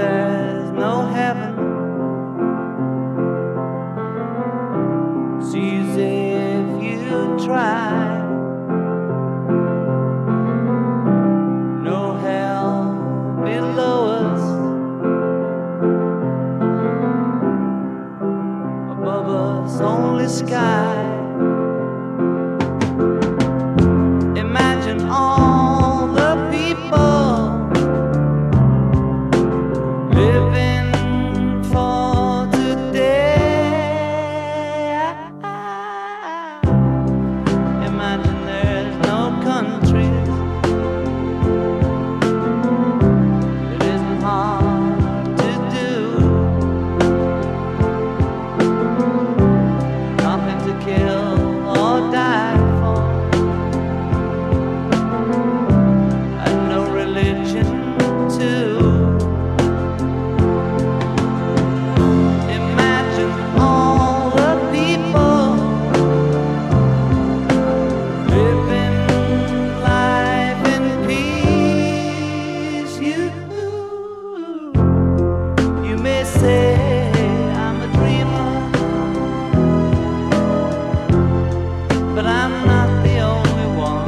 there's no heaven. It's easy if you try. No hell below us, above us only sky. Imagine all the people living for today. Imagine there's no countries. It isn't hard to do. Nothing to kill or die for, and no religion too. Imagine all the people living life in peace. You may say I'm a dreamer, but I'm not the only one.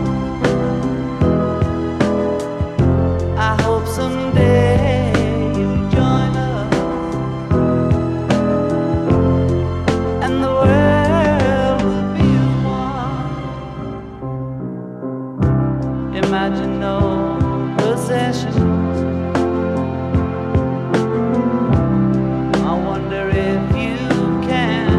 I hope someday you'll join us, and the world will be as one. Imagine no possessions. I wonder if you can.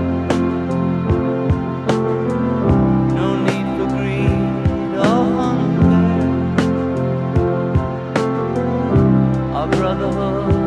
No need for greed or hunger. Our brotherhood